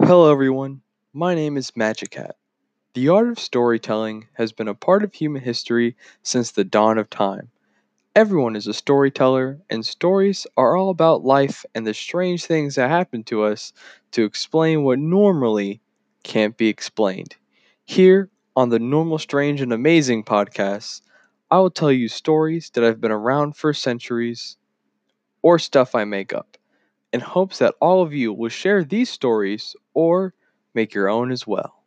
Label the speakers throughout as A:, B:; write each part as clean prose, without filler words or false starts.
A: Hello, everyone. My name is Magic Hat. The art of storytelling has been a part of human history since the dawn of time. Everyone is a storyteller, and stories are all about life and the strange things that happen to us to explain what normally can't be explained. Here on the Normal, Strange, and Amazing podcast, I will tell you stories that have been around for centuries or stuff I make up in hopes that all of you will share these stories or make your own as well.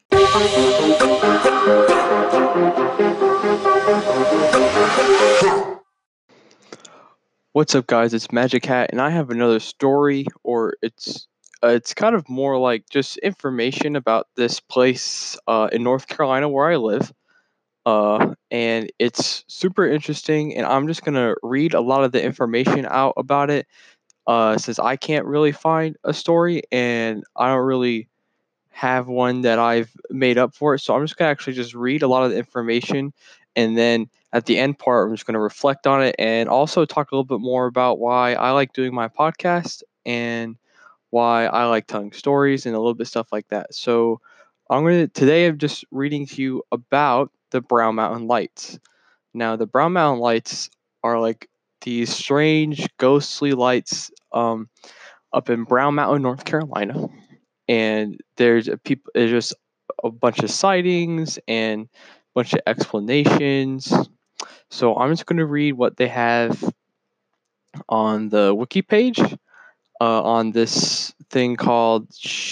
A: What's up, guys? It's Magic Hat, and I have another story, or it's kind of more like just information about this place in North Carolina where I live. And it's super interesting, and I'm just gonna read a lot of the information out about it. Since I can't really find a story, and I don't really have one that I've made up for it. So I'm just gonna actually just read a lot of the information, and then at the end part, I'm just gonna reflect on it and also talk a little bit more about why I like doing my podcast and why I like telling stories and a little bit stuff like that. So I'm just reading to you about the Brown Mountain Lights. Now the Brown Mountain Lights are like these strange ghostly lights up in Brown Mountain, North Carolina, and there's just a bunch of sightings and a bunch of explanations. So I'm just going to read what they have on the wiki page on this thing called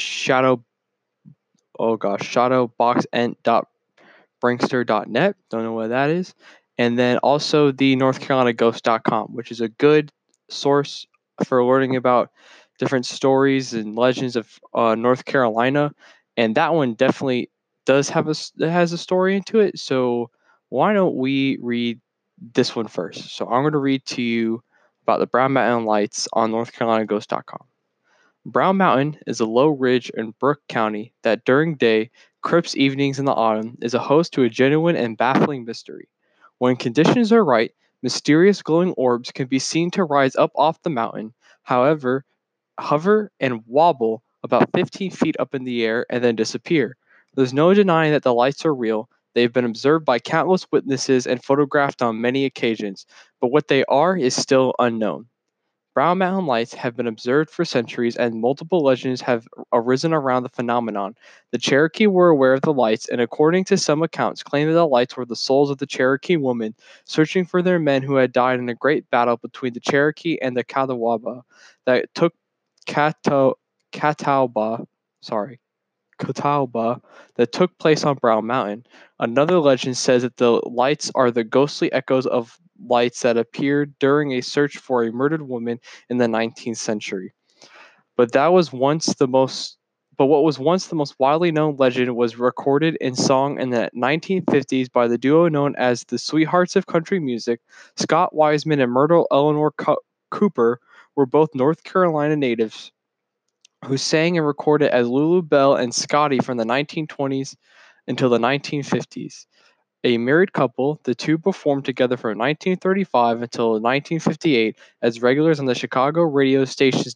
A: shadowboxent.brinkster.net. Don't know what that is. And then also the northcarolinaghost.com, which is a good source for learning about different stories and legends of North Carolina. And that one definitely has a story into it. So why don't we read this one first? So I'm going to read to you about the Brown Mountain Lights on northcarolinaghost.com. Brown Mountain is a low ridge in Brooke County that during day, crisp evenings in the autumn, is a host to a genuine and baffling mystery. When conditions are right, mysterious glowing orbs can be seen to rise up off the mountain, however, hover and wobble about 15 feet up in the air and then disappear. There's no denying that the lights are real. They've been observed by countless witnesses and photographed on many occasions, but what they are is still unknown. Brown Mountain lights have been observed for centuries, and multiple legends have arisen around the phenomenon. The Cherokee were aware of the lights, and according to some accounts, claimed that the lights were the souls of the Cherokee women searching for their men who had died in a great battle between the Cherokee and the Catawba that took Cato, Catawba, sorry, Catawba that took place on Brown Mountain. Another legend says that the lights are the ghostly echoes of lights that appeared during a search for a murdered woman in the 19th century. But that was once the most but what was once the most widely known legend was recorded in song in the 1950s by the duo known as the Sweethearts of Country Music. Scott Wiseman and Myrtle Eleanor Cooper were both North Carolina natives who sang and recorded as Lulu Bell and Scotty from the 1920s until the 1950s. A married couple, the two performed together from 1935 until 1958 as regulars on the Chicago radio station's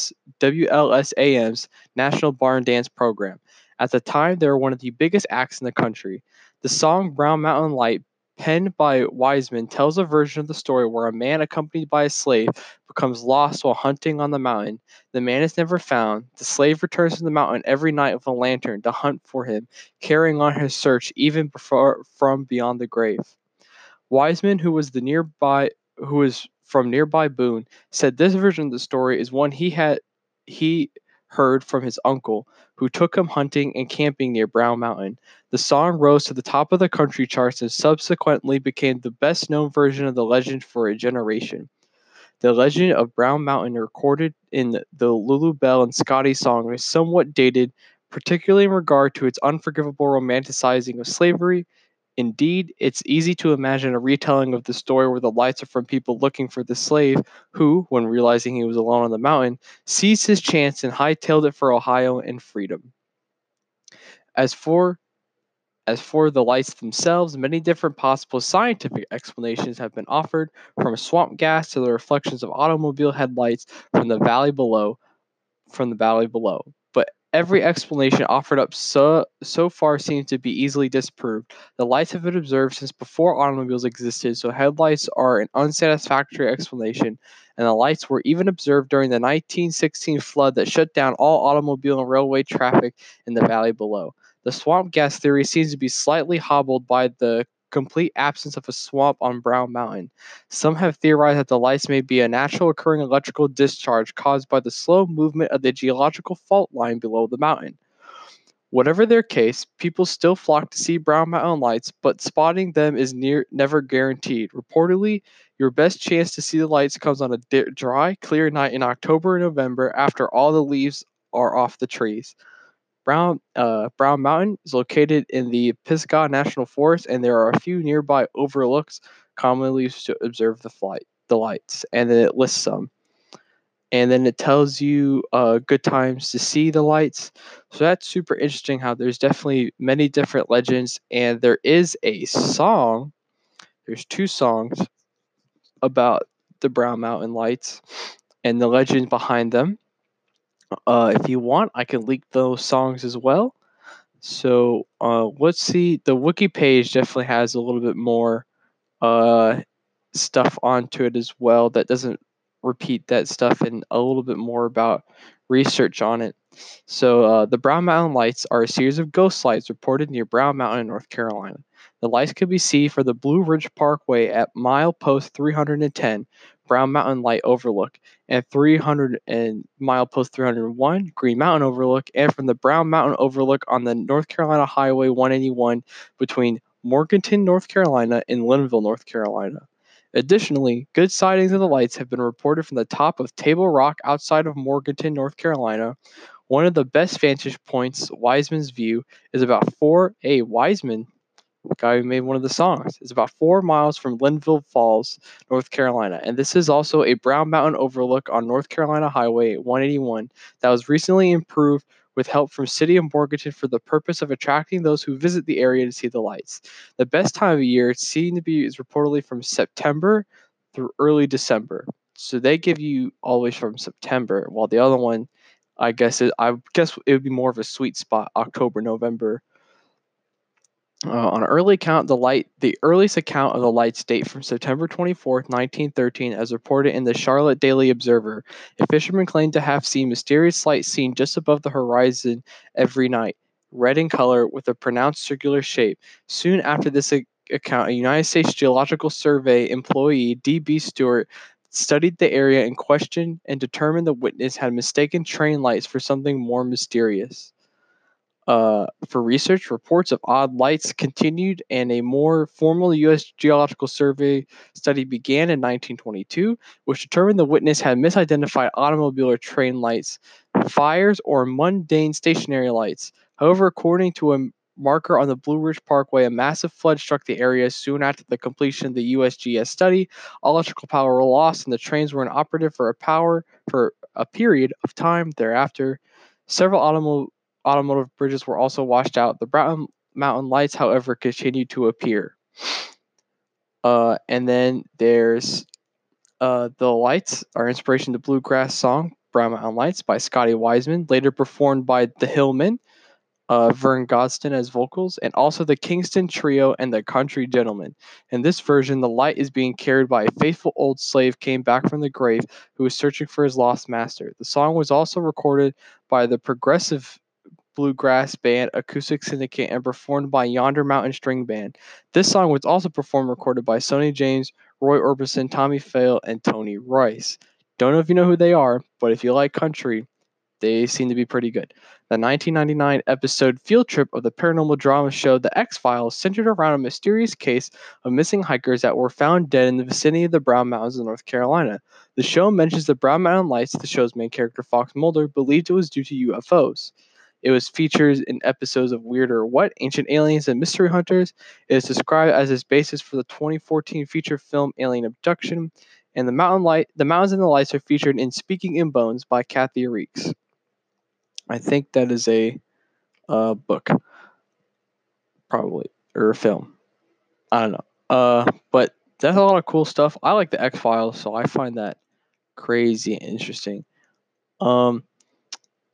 A: WLSAM's National Barn Dance program. At the time, they were one of the biggest acts in the country. The song Brown Mountain Light, penned by Wiseman, tells a version of the story where a man accompanied by a slave becomes lost while hunting on the mountain. The man is never found. The slave returns to the mountain every night with a lantern to hunt for him, carrying on his search even before, from beyond the grave. Wiseman, who was from nearby Boone, said this version of the story is one he heard from his uncle, who took him hunting and camping near Brown Mountain. The song rose to the top of the country charts and subsequently became the best known version of the legend for a generation. The legend of Brown Mountain, recorded in the Lulu Bell and Scotty song, is somewhat dated, particularly in regard to its unforgivable romanticizing of slavery. Indeed, it's easy to imagine a retelling of the story where the lights are from people looking for the slave who, when realizing he was alone on the mountain, seized his chance and hightailed it for Ohio and freedom. As for as for the lights themselves, many different possible scientific explanations have been offered, from swamp gas to the reflections of automobile headlights from the valley below. But every explanation offered up so far seems to be easily disproved. The lights have been observed since before automobiles existed, so headlights are an unsatisfactory explanation, and the lights were even observed during the 1916 flood that shut down all automobile and railway traffic in the valley below. The swamp gas theory seems to be slightly hobbled by the complete absence of a swamp on Brown Mountain. Some have theorized that the lights may be a natural occurring electrical discharge caused by the slow movement of the geological fault line below the mountain. Whatever their case, people still flock to see Brown Mountain lights, but spotting them is never guaranteed. Reportedly, your best chance to see the lights comes on a dry, clear night in October or November after all the leaves are off the trees. Brown Mountain is located in the Pisgah National Forest, and there are a few nearby overlooks commonly used to observe the lights, and then it lists some. And then it tells you good times to see the lights. So that's super interesting how there's definitely many different legends, and there is a song. There's two songs about the Brown Mountain lights and the legend behind them. If you want, I can link those songs as well. So let's see. The wiki page definitely has a little bit more uh, stuff onto it as well that doesn't repeat that stuff, and a little bit more about research on it. So the Brown Mountain Lights are a series of ghost lights reported near Brown Mountain, North Carolina. The lights could be seen from the Blue Ridge Parkway at milepost 310, Brown Mountain Light Overlook, and 300 and milepost 301, Green Mountain Overlook, and from the Brown Mountain Overlook on the North Carolina Highway 181 between Morganton, North Carolina, and Linville, North Carolina. Additionally, good sightings of the lights have been reported from the top of Table Rock outside of Morganton, North Carolina. One of the best vantage points, Wiseman's View, is about Wiseman, the guy who made one of the songs, is about 4 miles from Linville Falls, North Carolina. And this is also a Brown Mountain overlook on North Carolina Highway 181 that was recently improved with help from City of Morganton for the purpose of attracting those who visit the area to see the lights. The best time of year seen to be is reportedly from September through early December. So they give you always from September, while the other one, I guess it would be more of a sweet spot, October, November. On an early account, the earliest account of the lights date from September 24th, 1913, as reported in the Charlotte Daily Observer. A fisherman claimed to have seen mysterious lights seen just above the horizon every night, red in color with a pronounced circular shape. Soon after this account, a United States Geological Survey employee, D.B. Stewart, studied the area in question and determined the witness had mistaken train lights for something more mysterious. For research, reports of odd lights continued, and a more formal U.S. Geological Survey study began in 1922, which determined the witness had misidentified automobile or train lights, fires, or mundane stationary lights. However, according to a marker on the Blue Ridge Parkway, a massive flood struck the area soon after the completion of the USGS study. All electrical power were lost, and the trains were inoperative for a period of time thereafter. Several automotive bridges were also washed out. The Brown Mountain lights, however, continued to appear. And then there's the lights are inspiration to bluegrass song Brown Mountain Lights by Scotty Wiseman, later performed by the Hillmen, Vern Godston as vocals, and also the Kingston Trio and the Country Gentlemen. In this version, the light is being carried by a faithful old slave came back from the grave who was searching for his lost master. The song was also recorded by the progressive bluegrass band Acoustic Syndicate and performed by Yonder Mountain String Band. This song was also performed and recorded by Sonny James, Roy Orbison, Tommy Fail, and Tony Rice. Don't know if you know who they are, but if you like country, they seem to be pretty good. The 1999 episode Field Trip of the paranormal drama show The X-Files centered around a mysterious case of missing hikers that were found dead in the vicinity of the Brown Mountains of North Carolina. The show mentions the Brown Mountain Lights. The show's main character, Fox Mulder, believed it was due to UFOs. It was featured in episodes of Weird or What, Ancient Aliens, and Mystery Hunters. It is described as its basis for the 2014 feature film Alien Abduction. And the Mountains and the Lights are featured in Speaking in Bones by Kathy Reeks. I think that is a book, probably, or a film. I don't know. But that's a lot of cool stuff. I like the X Files, so I find that crazy and interesting. Um,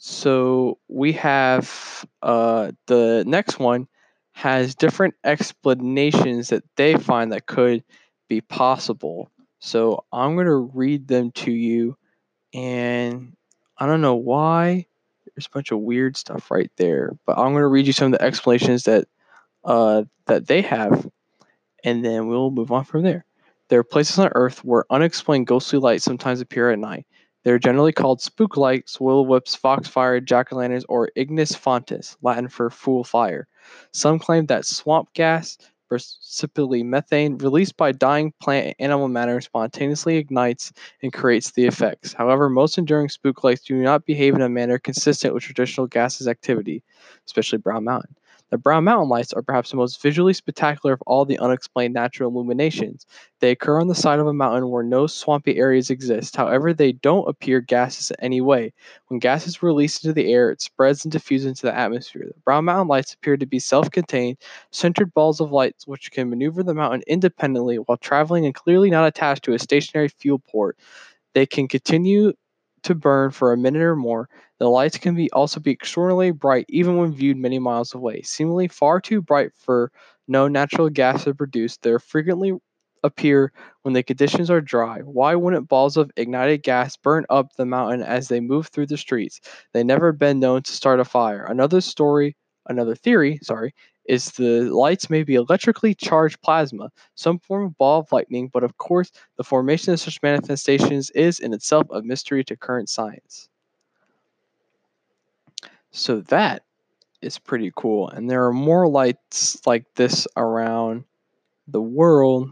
A: So we have the next one has different explanations that they find that could be possible. So I'm going to read them to you, and I don't know why there's a bunch of weird stuff right there, but I'm going to read you some of the explanations that they have, and then we'll move on from there. There are places on Earth where unexplained ghostly lights sometimes appear at night. They are generally called spook lights, will whips, foxfire, jack-o'-lanterns, or ignis fatuus, Latin for fool fire. Some claim that swamp gas, specifically methane, released by dying plant and animal matter, spontaneously ignites and creates the effects. However, most enduring spook lights do not behave in a manner consistent with traditional gases activity, especially Brown Mountain. The Brown Mountain lights are perhaps the most visually spectacular of all the unexplained natural illuminations. They occur on the side of a mountain where no swampy areas exist. However, they don't appear gaseous in any way. When gas is released into the air, it spreads and diffuses into the atmosphere. The Brown Mountain lights appear to be self-contained, centered balls of light which can maneuver the mountain independently while traveling and clearly not attached to a stationary fuel port. They can continue to burn for a minute or more. The lights can also be extraordinarily bright even when viewed many miles away. Seemingly far too bright for no natural gas to produce, they frequently appear when the conditions are dry. Why wouldn't balls of ignited gas burn up the mountain as they move through the streets? They've never been known to start a fire. Another theory, is the lights may be electrically charged plasma, some form of ball of lightning, but of course the formation of such manifestations is in itself a mystery to current science. So that is pretty cool. And there are more lights like this around the world.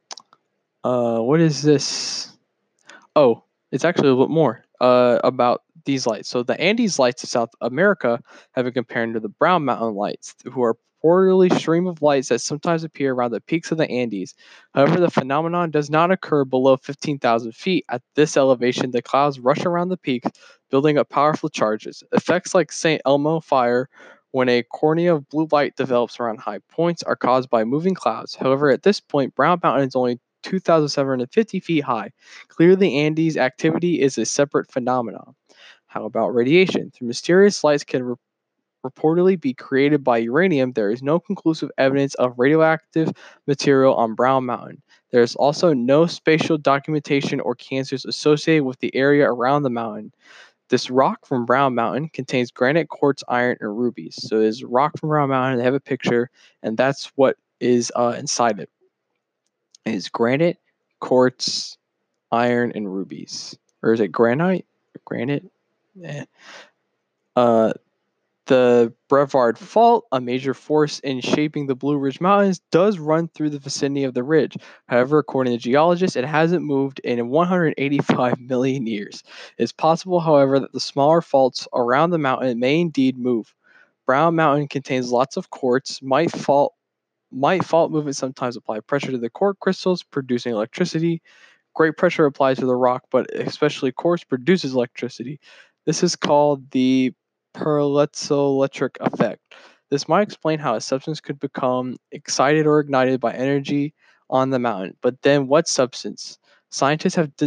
A: What is this? Oh, it's actually a little bit more about these lights. So the Andes lights of South America have been compared to the Brown Mountain lights, who are reportedly stream of lights that sometimes appear around the peaks of the Andes. However, the phenomenon does not occur below 15,000 feet. At this elevation, the clouds rush around the peaks, building up powerful charges. Effects like St. Elmo fire, when a cornea of blue light develops around high points, are caused by moving clouds. However, at this point, Brown Mountain is only 2,750 feet high. Clearly, Andes activity is a separate phenomenon. How about radiation? The mysterious lights can reportedly be created by uranium. There is no conclusive evidence of radioactive material on Brown Mountain. There is also no spatial documentation or cancers associated with the area around the mountain. This rock from Brown Mountain contains granite, quartz, iron, and rubies. So there's rock from Brown Mountain. They have a picture, and that's what is inside it. It is granite, quartz, iron, and rubies. Or is it granite? Granite? Eh. Uh, the Brevard Fault, a major force in shaping the Blue Ridge Mountains, does run through the vicinity of the ridge. However, according to geologists, it hasn't moved in 185 million years. It's possible, however, that the smaller faults around the mountain may indeed move. Brown Mountain contains lots of quartz. Might fault movement sometimes apply pressure to the quartz crystals, producing electricity. Great pressure applied to the rock, but especially quartz produces electricity. This is called the piezoelectric effect. This might explain how a substance could become excited or ignited by energy on the mountain. But then what substance? Scientists have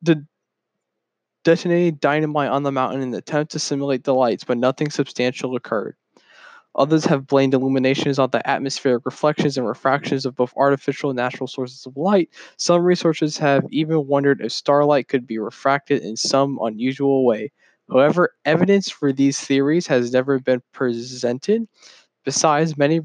A: detonated dynamite on the mountain in an attempt to simulate the lights, but nothing substantial occurred. Others have blamed illuminations on the atmospheric reflections and refractions of both artificial and natural sources of light. Some researchers have even wondered if starlight could be refracted in some unusual way. However, evidence for these theories has never been presented. Besides, many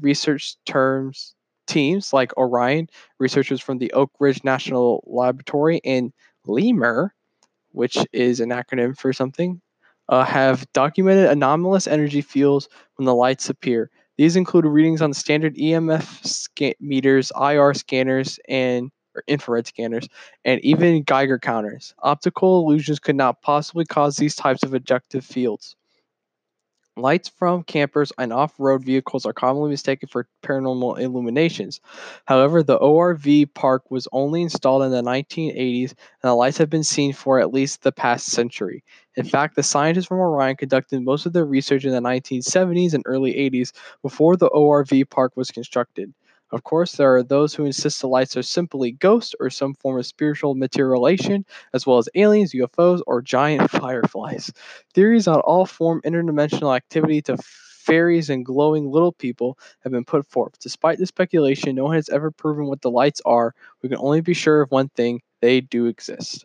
A: teams like Orion, researchers from the Oak Ridge National Laboratory, and LEMUR, which is an acronym for something, have documented anomalous energy fields when the lights appear. These include readings on standard EMF meters, IR scanners, and or infrared scanners, and even Geiger counters. Optical illusions could not possibly cause these types of objective fields. Lights from campers and off-road vehicles are commonly mistaken for paranormal illuminations. However, the ORV park was only installed in the 1980s, and the lights have been seen for at least the past century. In fact, the scientists from Orion conducted most of their research in the 1970s and early 80s before the ORV park was constructed. Of course, there are those who insist the lights are simply ghosts or some form of spiritual materialization, as well as aliens, UFOs, or giant fireflies. Theories on all form interdimensional activity to fairies and glowing little people have been put forth. Despite the speculation, no one has ever proven what the lights are. We can only be sure of one thing: they do exist.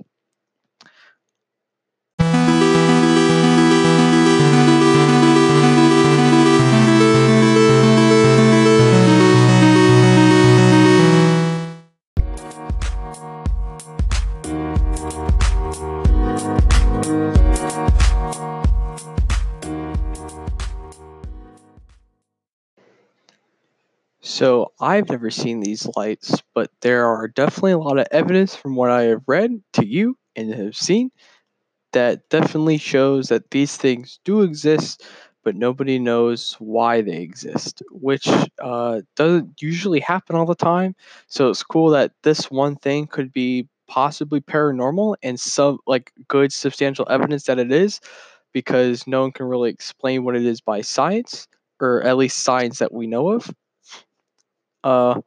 A: So I've never seen these lights, but there are definitely a lot of evidence from what I have read to you and have seen that definitely shows that these things do exist, but nobody knows why they exist, which doesn't usually happen all the time. So it's cool that this one thing could be possibly paranormal and some like good substantial evidence that it is, because no one can really explain what it is by science, or at least science that we know of. Uh,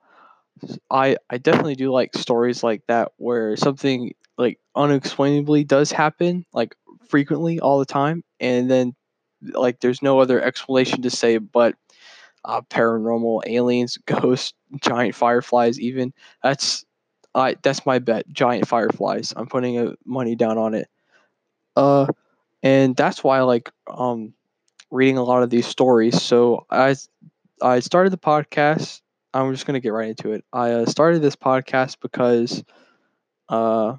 A: I definitely do like stories like that where something like unexplainably does happen, like frequently all the time, and then like there's no other explanation to say but paranormal, aliens, ghosts, giant fireflies. Even that's my bet. Giant fireflies. I'm putting money down on it. Uh, and that's why I like reading a lot of these stories. So I started the podcast. I'm just gonna get right into it. I started this podcast because uh,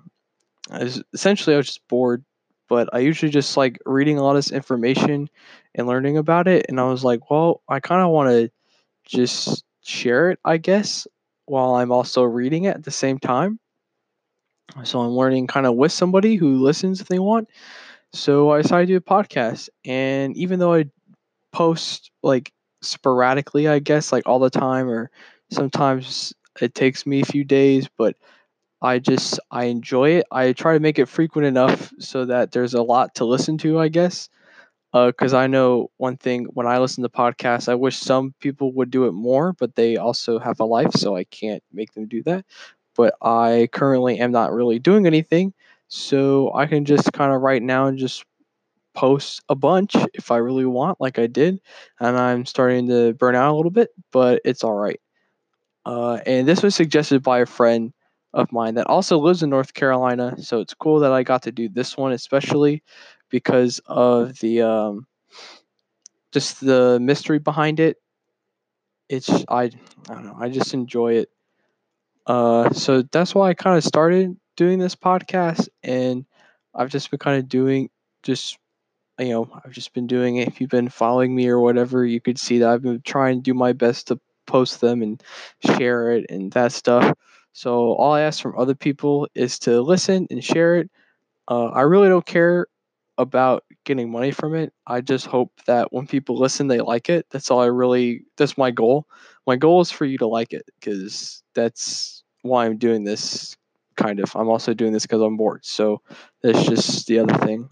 A: I was just bored, but I usually just like reading a lot of this information and learning about it. And I was like, well, I kind of want to just share it, I guess, while I'm also reading it at the same time. So I'm learning kind of with somebody who listens if they want. So I decided to do a podcast, and even though I post like sporadically, I guess, like all the time, or sometimes it takes me a few days, but I enjoy it. I try to make it frequent enough so that there's a lot to listen to, I guess. Because I know one thing, when I listen to podcasts, I wish some people would do it more, but they also have a life, so I can't make them do that. But I currently am not really doing anything, so I can just kind of right now and just post a bunch if I really want, like I did, and I'm starting to burn out a little bit, but it's all right. And this was suggested by a friend of mine that also lives in North Carolina, so it's cool that I got to do this one, especially because of the just the mystery behind it. It's I don't know, I just enjoy it. So that's why I kind of started doing this podcast, and I've just been kind of doing just I've just been doing it. If you've been following me or whatever, you could see that I've been trying to do my best to post them and share it and that stuff. So all I ask from other people is to listen and share it. I really don't care about getting money from it. I just hope that when people listen, they like it. That's my goal. My goal is for you to like it, because that's why I'm doing this. Kind of. I'm also doing this because I'm bored. So that's just the other thing.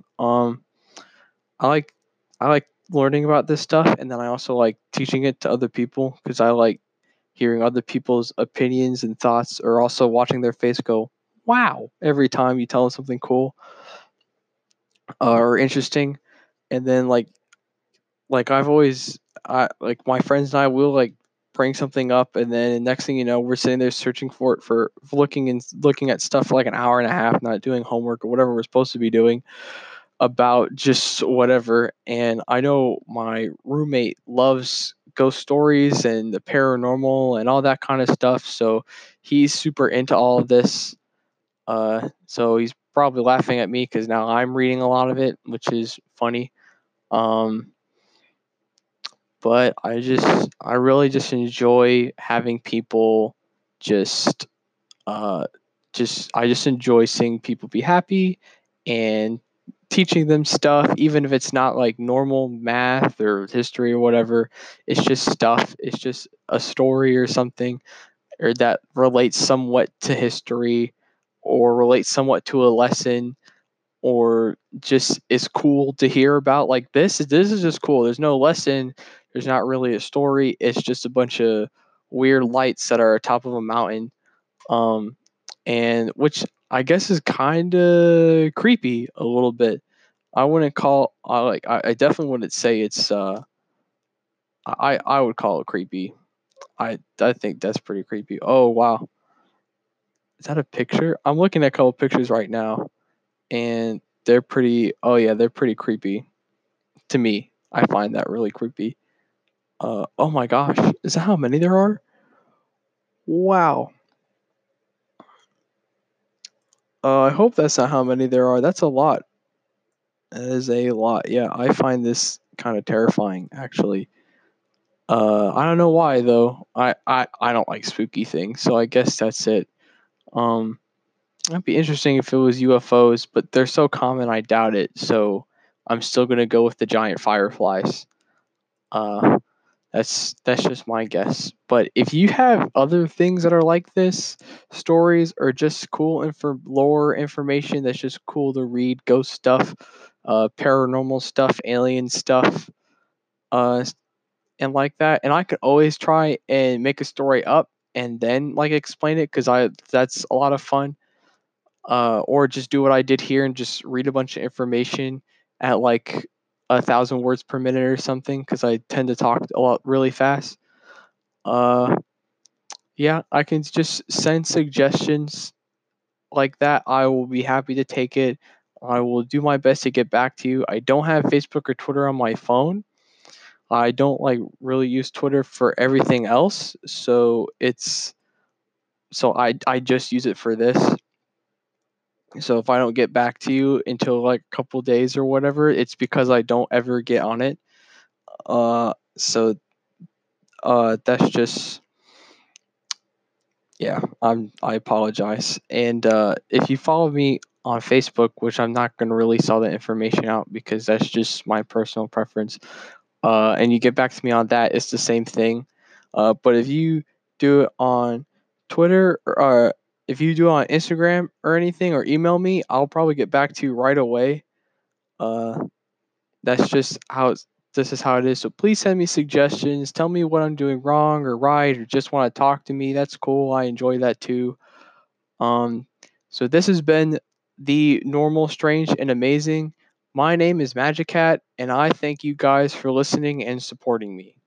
A: I like I like learning about this stuff, and then I also like teaching it to other people because I like hearing other people's opinions and thoughts, or also watching their face go, "Wow!" every time you tell them something cool or interesting. And then like I've always I like my friends and I will like bring something up, and then next thing you know, we're sitting there searching for it for looking at stuff for like an hour and a half, not doing homework or whatever we're supposed to be doing about just whatever. And I know my roommate loves ghost stories and the paranormal and all that kind of stuff. So he's super into all of this. So he's probably laughing at me because now I'm reading a lot of it, which is funny. Um, but I really just enjoy having people just, uh, I just enjoy seeing people be happy and teaching them stuff, even if it's not like normal math or history or whatever. It's just stuff. It's just a story or something, or that relates somewhat to history, or relates somewhat to a lesson, or just is cool to hear about. Like this is just cool. There's no lesson. There's not really a story. It's just a bunch of weird lights that are atop of a mountain, and which I guess is kind of creepy a little bit. I wouldn't call I definitely wouldn't say it's I would call it creepy. I think that's pretty creepy. Oh wow, is that a picture? I'm looking at a couple pictures right now, and they're pretty. Oh yeah, they're pretty creepy to me. I find that really creepy. Oh my gosh, is that how many there are? Wow. I hope that's not how many there are. That's a lot. That is a lot. Yeah, I find this kind of terrifying, actually. I don't know why though. I don't like spooky things, so I guess that's it. Um, it'd be interesting if it was UFOs, but they're so common, I doubt it. So I'm still gonna go with the giant fireflies. Uh, that's just my guess. But if you have other things that are like this, stories or just cool lore information that's just cool to read, ghost stuff, paranormal stuff, alien stuff, uh, and like that, and I could always try and make a story up and then like explain it because I that's a lot of fun. Or just do what I did here and just read a bunch of information at like 1,000 words per minute or something because I tend to talk a lot really fast. Uh, yeah, I can just send suggestions like that. I will be happy to take it. I will do my best to get back to you. I don't have Facebook or Twitter on my phone. I don't like really use Twitter for everything else, so I just use it for this. So if I don't get back to you until like a couple days or whatever, it's because I don't ever get on it. So that's just yeah. I apologize. And if you follow me on Facebook, which I'm not going to release all the information out because that's just my personal preference, and you get back to me on that, it's the same thing. But if you do it on Twitter or if you do it on Instagram or anything or email me, I'll probably get back to you right away. Uh, that's just how this is how it is. So please send me suggestions. Tell me what I'm doing wrong or right, or just want to talk to me. That's cool. I enjoy that too. Um, so this has been the normal, strange, and amazing. My name is Magic Cat, and I thank you guys for listening and supporting me.